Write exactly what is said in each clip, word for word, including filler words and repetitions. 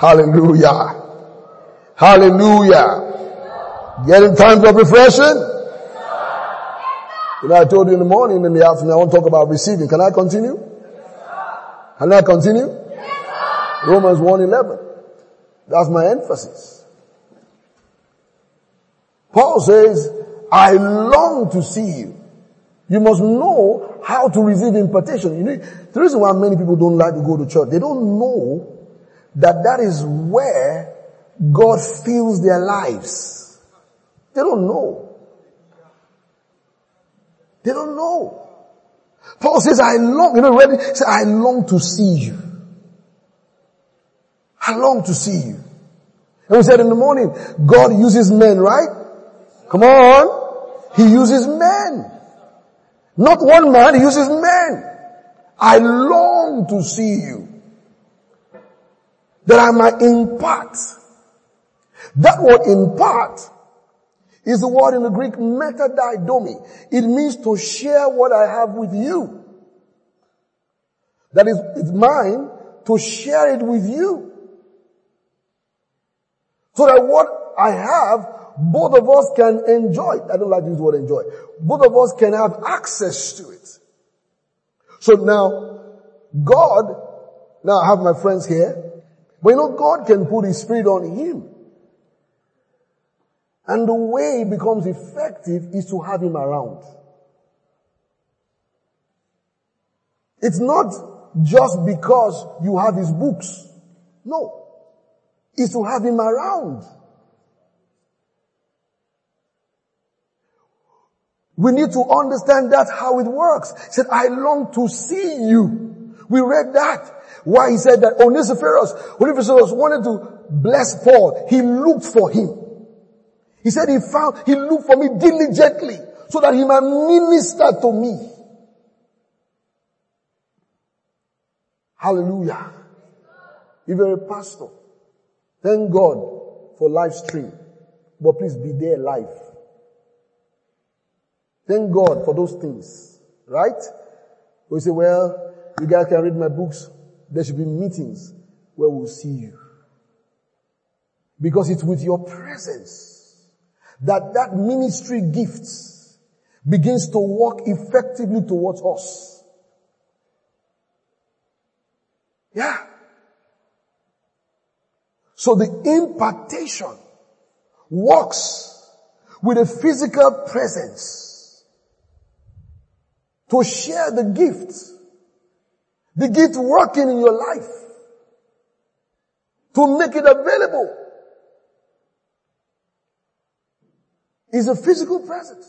Hallelujah. Hallelujah. Getting times of refreshing? You know, I told you in the morning, in the afternoon, I want to talk about receiving. Can I continue? Can I continue? Romans one eleven. That's my emphasis. Paul says, I long to see you. You must know how to receive impartation. You know, the reason why many people don't like to go to church, they don't know that that is where God fills their lives. They don't know. They don't know. Paul says, I long, you know, ready? He said, I long to see you. I long to see you. And we said in the morning, God uses men, right? Come on. He uses men. Not one man, he uses men. I long to see you. That I might impart. That word impart is the word in the Greek metadidomi. It means to share what I have with you. That is, it's mine to share it with you. So that what I have, both of us can enjoy. I don't like to use the word enjoy. Both of us can have access to it. So now, God, now I have my friends here, but you know, God can put His Spirit on him. And the way it becomes effective is to have him around. It's not just because you have his books. No. It's to have him around. We need to understand that's how it works. He said, I long to see you. We read that. Why he said that Onesiphorus, Onesiphorus wanted to bless Paul. He looked for him. He said he found, he looked for me diligently so that he might minister to me. Hallelujah. If you're a pastor, thank God for live stream, but please be there live. Thank God for those things, right? We say, well, you guys can read my books. There should be meetings where we'll see you. Because it's with your presence that that ministry gift begins to work effectively towards us. Yeah. So the impartation works with a physical presence to share the gift. The gift working in your life. To make it available. Is a physical presence.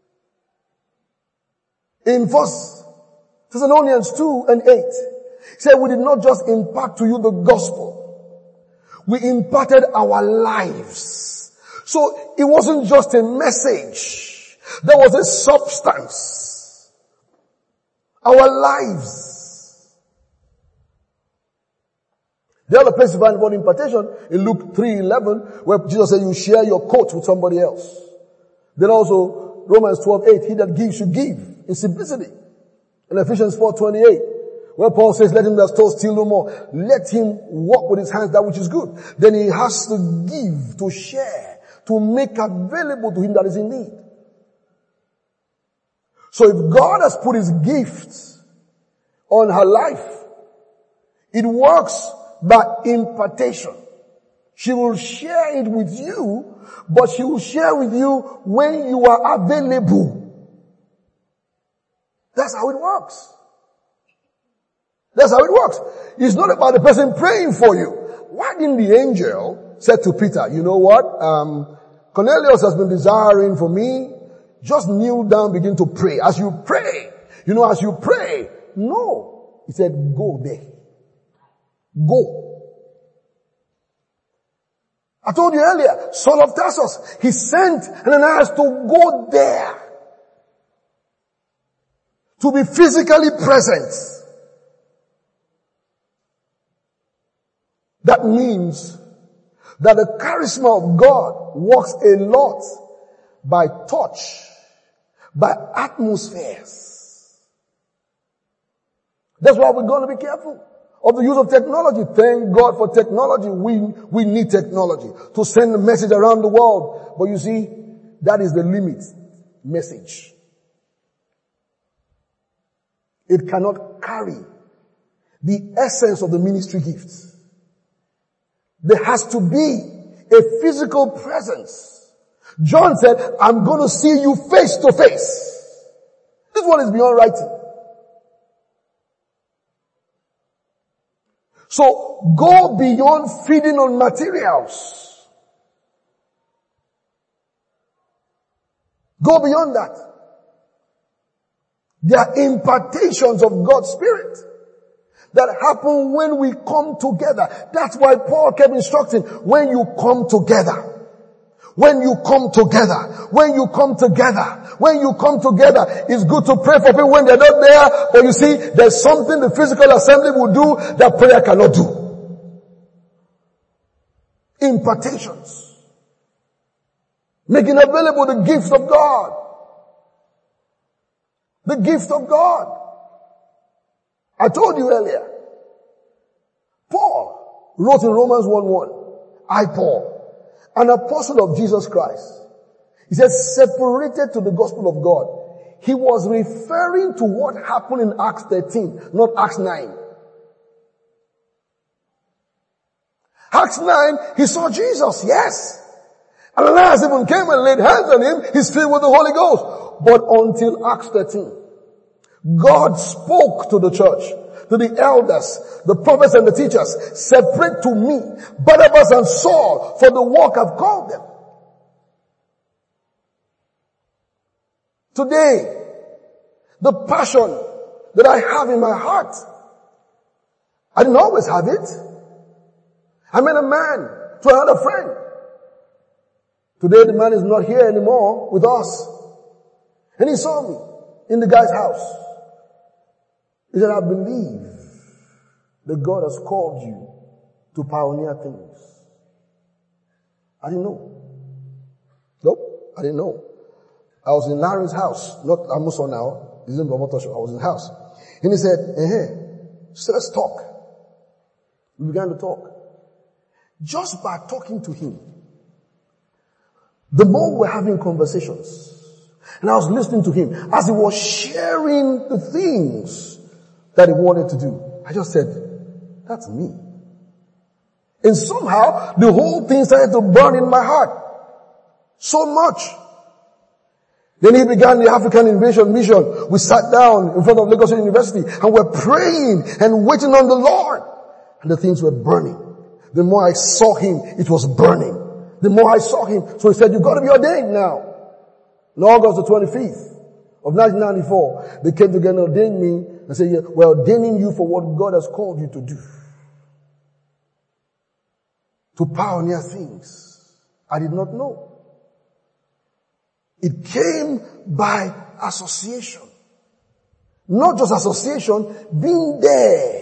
In First Thessalonians two and eight, it said we did not just impart to you the gospel. We imparted our lives. So it wasn't just a message. There was a substance. Our lives. The other place to find about impartation in Luke three eleven, where Jesus said you share your coat with somebody else. Then also, Romans twelve eight, he that gives should give in simplicity. And Ephesians four twenty-eight, where Paul says, let him that stole steal no more. Let him work with his hands that which is good. Then he has to give, to share, to make available to him that is in need. So if God has put his gifts on her life, it works by impartation. She will share it with you, but she will share with you when you are available. That's how it works. That's how it works. It's not about the person praying for you. Why didn't the angel say to Peter, you know what, um, Cornelius has been desiring for me, just kneel down, begin to pray. As you pray, you know, as you pray, no. He said, go there. Go. I told you earlier, Saul of Tarsus, he sent Ananias to go there. To be physically present. That means that the charisma of God works a lot by touch, by atmospheres. That's why we're going to be careful of the use of technology. Thank God for technology. We, we need technology to send a message around the world. But you see, that is the limit message. It cannot carry the essence of the ministry gifts. There has to be a physical presence. John said, I'm going to see you face to face. This one is beyond writing. So go beyond feeding on materials. Go beyond that. There are impartations of God's Spirit that happen when we come together. That's why Paul kept instructing, when you come together. When you come together. When you come together. When you come together. It's good to pray for people when they're not there. But you see, there's something the physical assembly will do that prayer cannot do. Impartations. Making available the gifts of God. The gift of God. I told you earlier. Paul wrote in Romans one one, I, Paul, an apostle of Jesus Christ. He said, separated to the gospel of God. He was referring to what happened in Acts thirteen, not Acts nine. Acts nine, he saw Jesus, yes. And Ananias even came and laid hands on him. He's filled with the Holy Ghost. But until Acts thirteen, God spoke to the church, to the elders, the prophets and the teachers, separate to me Barnabas and Saul for the work I've called them. Today, the passion that I have in my heart, I didn't always have it. I met a man to another friend. Today the man is not here anymore with us. And he saw me in the guy's house. He said, I believe that God has called you to pioneer things. I didn't know. Nope, I didn't know. I was in Larry's house, not Amuso now. He's in Bobotosho. I was in the house. And he said, eh, so let's talk. We began to talk. Just by talking to him, the more we're having conversations, and I was listening to him as he was sharing the things that he wanted to do. I just said, that's me. And somehow the whole thing started to burn in my heart. So much. Then he began the African Invasion Mission. We sat down in front of Lagos University and we're praying and waiting on the Lord. And the things were burning. The more I saw him, it was burning. The more I saw him. So he said, you've got to be ordained now. On August the twenty-fifth of nineteen ninety-four, they came together and ordained me and said, yeah, we're ordaining you for what God has called you to do. To pioneer things I did not know. It came by association. Not just association, being there.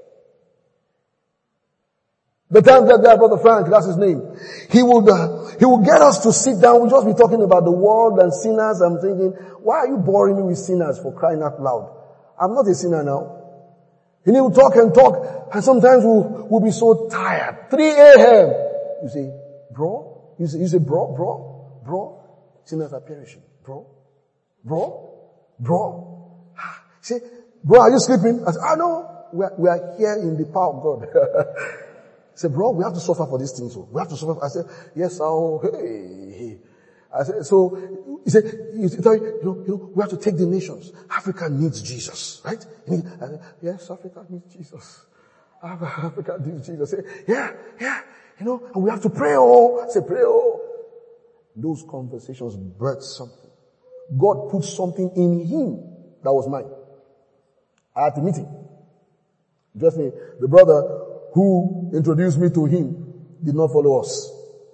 The time that guy, Brother Frank, that's his name. He would, uh, he would get us to sit down. We'll just be talking about the world and sinners. I'm thinking, why are you boring me with sinners for crying out loud? I'm not a sinner now. And he would talk and talk, and sometimes we'll, we'll be so tired. three a.m. You say, bro? You say, you say, bro, bro, bro? Sinners are perishing. Bro? Bro? Bro? He say, bro, are you sleeping? I said, ah, no. We are, we are here in the power of God. He said, bro, we have to suffer for these things. So we have to suffer. I said, yes, oh, hey. I said, so, he said, you know, you know, we have to take the nations. Africa needs Jesus, right? I said, yes, Africa needs Jesus. Africa needs Jesus. I said, yeah, yeah, you know, and we have to pray, oh. I said, pray, oh. Those conversations birthed something. God put something in him that was mine. I had to meet him. Just me, the brother who introduced me to him did not follow us.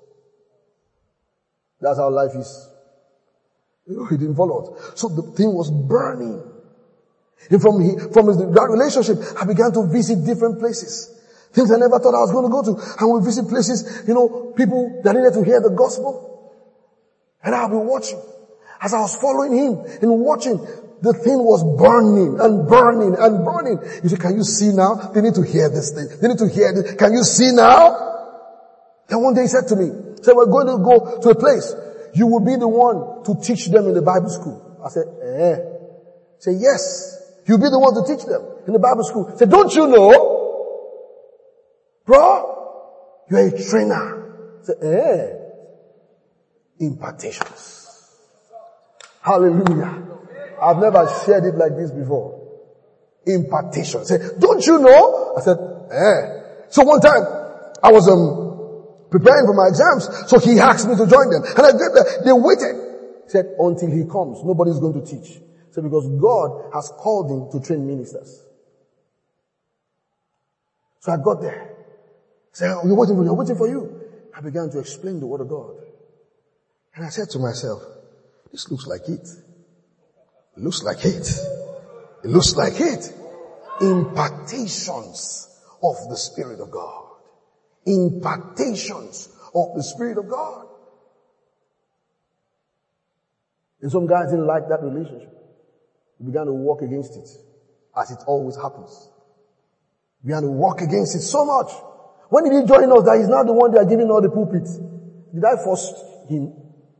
That's how life is. You know, he didn't follow us. So the thing was burning. And from, he, from his, that relationship, I began to visit different places. Things I never thought I was going to go to. And we visit places, you know, people that needed to hear the gospel. And I'll be watching. As I was following him and watching, The thing was burning and burning and burning. You say, can you see now? They need to hear this thing. They need to hear this. Can you see now? Then one day he said to me, he said, we're going to go to a place. You will be the one to teach them in the Bible school. I said, eh. He said, yes. You'll be the one to teach them in the Bible school. He said, don't you know? Bro, you're a trainer. I said, eh. Impartations. Hallelujah. I've never shared it like this before. Impartation. Say, don't you know? I said, eh. So one time, I was um preparing for my exams, so he asked me to join them. And I did that. They waited. He said, until he comes, nobody's going to teach. He said, because God has called him to train ministers. So I got there. He said, oh, you're waiting for you, I'm waiting for you. I began to explain the word of God. And I said to myself, this looks like it. It looks like it. It looks like it. Impartations of the Spirit of God. Impartations of the Spirit of God. And some guys didn't like that relationship. He began to walk against it, as it always happens. He began to walk against it so much. When did he join us that he's not the one that are giving all the pulpit? Did I force him?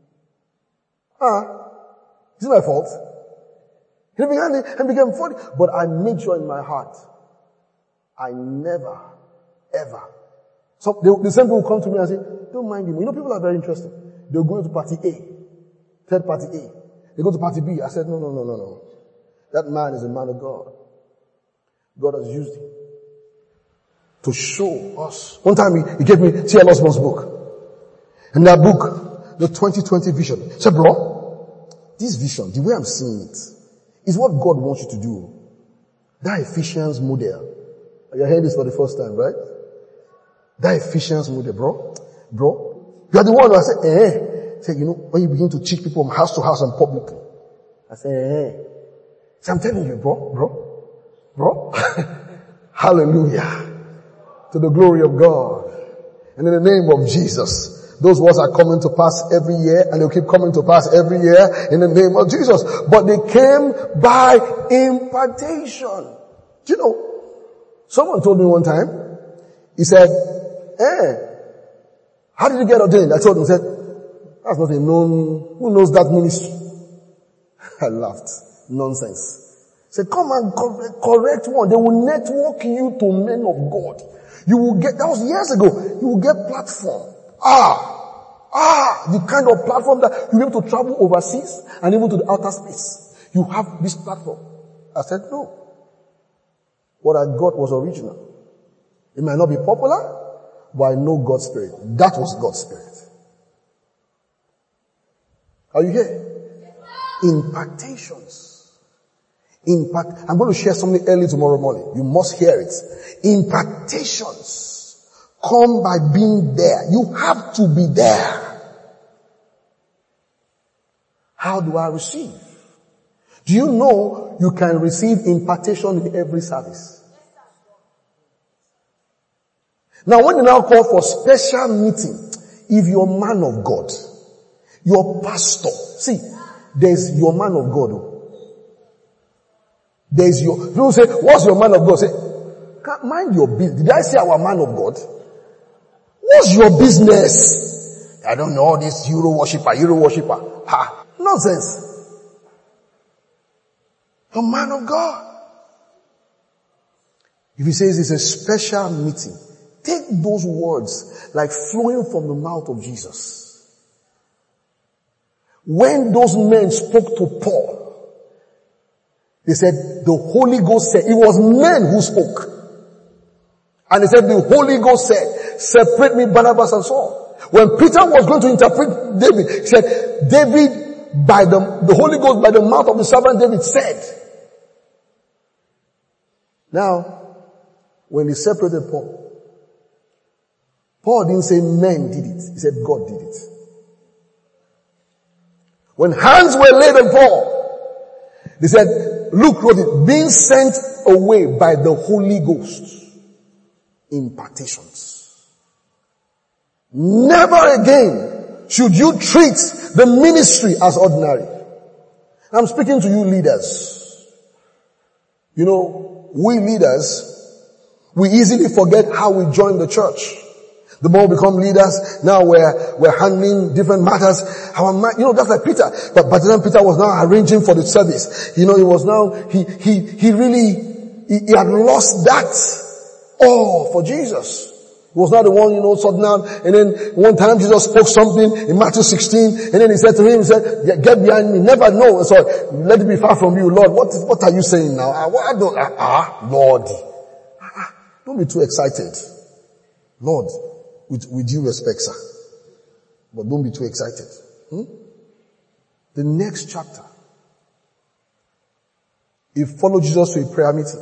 Ah, is it my fault? He began and became funny. But I made sure in my heart, I never, ever. So the, the same people will come to me and say, don't mind him. You know, people are very interested. They'll go to party A, third party A. They go to party B. I said, no, no, no, no, no. That man is a man of God. God has used him to show us. One time he, he gave me T L Osborne's book. In that book, the twenty twenty vision. I said, bro, this vision, the way I'm seeing it, is what God wants you to do. That Ephesians model. You're hearing this for the first time, right? That Ephesians model, bro. Bro. You are the one who I said, eh. Say, you know, when you begin to teach people from house to house and publicly. I say, eh. So I'm telling you, bro, bro, bro. Hallelujah. To the glory of God. And in the name of Jesus. Those words are coming to pass every year, and they'll keep coming to pass every year in the name of Jesus. But they came by impartation. Do you know? Someone told me one time, he said, eh, how did you get ordained? I told him, he said, that's not a known, who knows that ministry? I laughed. Nonsense. He said, come and correct one. They will network you to men of God. You will get, that was years ago, you will get platform. Ah, ah, the kind of platform that you'll be able to travel overseas and even to the outer space. You have this platform. I said, no. What I got was original. It might not be popular, but I know God's Spirit. That was God's Spirit. Are you here? Impartations. Impact. I'm going to share something early tomorrow morning. You must hear it. Impartations come by being there. You have to be there. How do I receive? Do you know you can receive impartation in every service? Now when you now call for special meeting, if you're a man of God, your pastor, see, there's your man of God. There's your, people say, what's your man of God? Say, mind your business. Did I say our man of God? What's your business? I don't know this Euro worshipper, Euro worshipper. Ha, nonsense. A man of God. If he says it's a special meeting, take those words like flowing from the mouth of Jesus. When those men spoke to Paul, they said the Holy Ghost said, it was men who spoke. And they said the Holy Ghost said, separate me Barnabas and Saul. When Peter was going to interpret David, he said, David by the, the Holy Ghost by the mouth of the servant David said. Now, when he separated Paul, Paul didn't say men did it. He said God did it. When hands were laid on Paul, they said, Luke wrote it, being sent away by the Holy Ghost. Impartations. Never again should you treat the ministry as ordinary. I'm speaking to you leaders. You know, we leaders, we easily forget how we joined the church. The more we become leaders, now we're, we're handling different matters. Our, you know, that's like Peter. But by the time Peter was now arranging for the service, you know, he was now, he, he, he really, he, he had lost that awe for Jesus. He was not the one, you know, sat down, and then one time Jesus spoke something in Matthew sixteen, and then he said to him, he said, get behind me, never know. So, let it be far from you, Lord. What is, what are you saying now? Ah, what, I don't, ah, ah, Lord. Ah, don't be too excited. Lord, with, with due respect, sir. But don't be too excited. Hmm? The next chapter, he followed Jesus to a prayer meeting.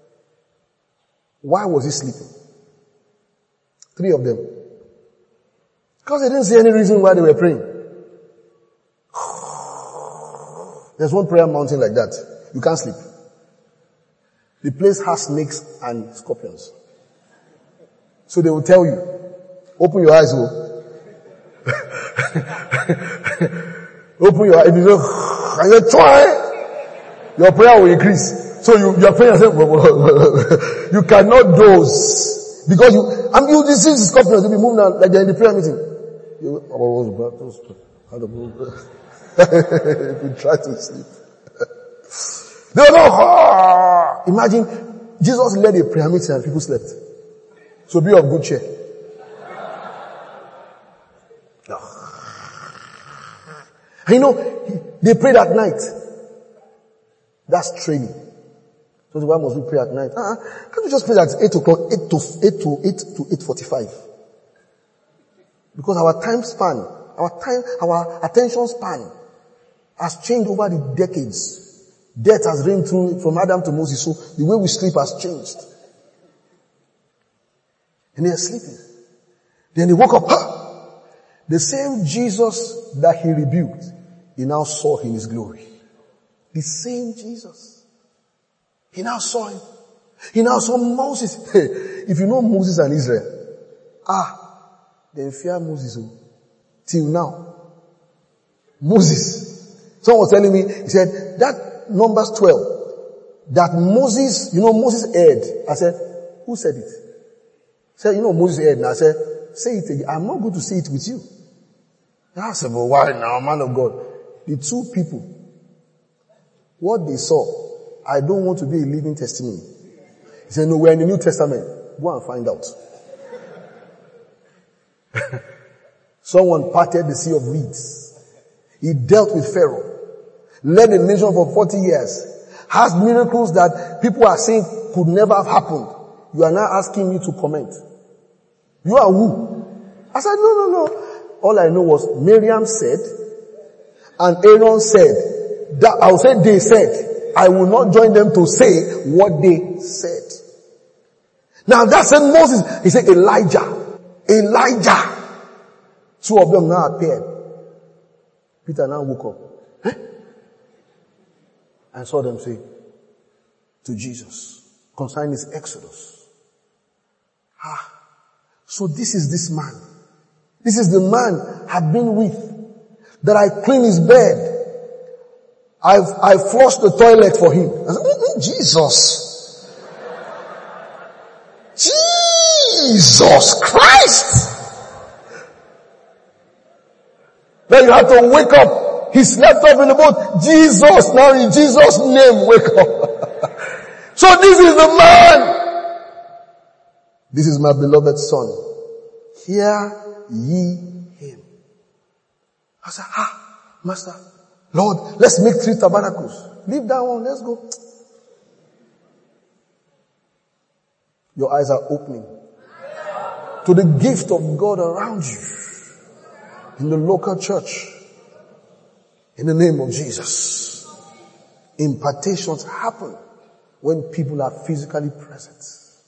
Why was he sleeping? Three of them. Because they didn't see any reason why they were praying. There's one prayer mountain like that. You can't sleep. The place has snakes and scorpions. So they will tell you, open your eyes, oh. Open your eyes. If you say, and you try, your prayer will increase. So you, your prayer, you cannot doze. Because you, I mean, you see the scorpions, they'll be moving out like they're in the prayer meeting. You, if you try to sleep. They will know, ah! Imagine, Jesus led a prayer meeting and people slept. So be of good cheer. And you know, they prayed at night. That's training. So why must we pray at night? Uh-uh. Can't you just pray at eight o'clock, eight to, eight to, eight to eight forty-five? Because our time span, our time, our attention span has changed over the decades. Death has reigned through from Adam to Moses, so the way we sleep has changed. And they are sleeping. Then they woke up, huh? The same Jesus that he rebuked, he now saw in his glory. The same Jesus. He now saw him. He now saw Moses. Hey, if you know Moses and Israel, ah, they fear Moses. Oh. Till now. Moses. Someone was telling me, he said, that Numbers twelve, that Moses, you know, Moses erred. I said, who said it? He said, you know, Moses erred. And I said, say it again. I'm not going to say it with you. I said, but why now, man of God? The two people, what they saw, I don't want to be a living testimony. He said, no, we're in the New Testament. Go and find out. Someone parted the sea of reeds. He dealt with Pharaoh. Led a nation for forty years. Has miracles that people are saying could never have happened. You are now asking me to comment. You are who? I said, no, no, no. All I know was Miriam said, and Aaron said, that I will say they said, I will not join them to say what they said. Now that said Moses, he said Elijah, Elijah. Two of them now appeared. Peter now woke up. Eh? And saw them say to Jesus concerning his exodus. Ah, so this is this man. This is the man I've been with, that I clean his bed. I've, I flushed the toilet for him. I said, mm-mm, Jesus. Jesus Christ. Then you have to wake up. He slept up in the boat. Jesus, now in Jesus' name, wake up. So this is the man. This is my beloved son. Hear ye him. I said, ah, master. Lord, let's make three tabernacles. Leave that one, let's go. Your eyes are opening to the gift of God around you in the local church. In the name of Jesus. Impartations happen when people are physically present.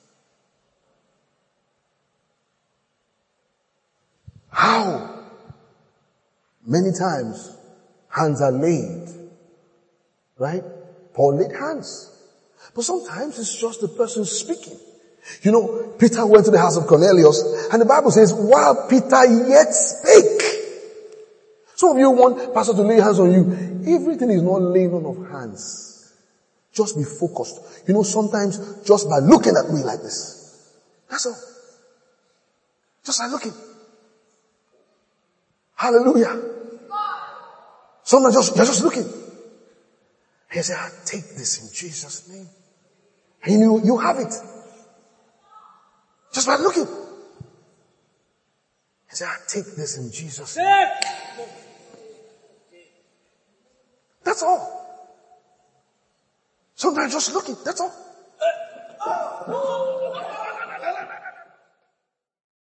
How many times hands are laid, right? Paul laid hands. But sometimes it's just the person speaking. You know, Peter went to the house of Cornelius, and the Bible says, while Peter yet spake. Some of you want pastor to lay hands on you. Everything is not laying on of hands. Just be focused. You know, sometimes just by looking at me like this. That's all. Just by looking. Hallelujah. Sometimes just, you're just looking. And you say, I take this in Jesus' name. And you, you have it. Just by looking. You say, I take this in Jesus' name. That's all. Sometimes just looking. That's all.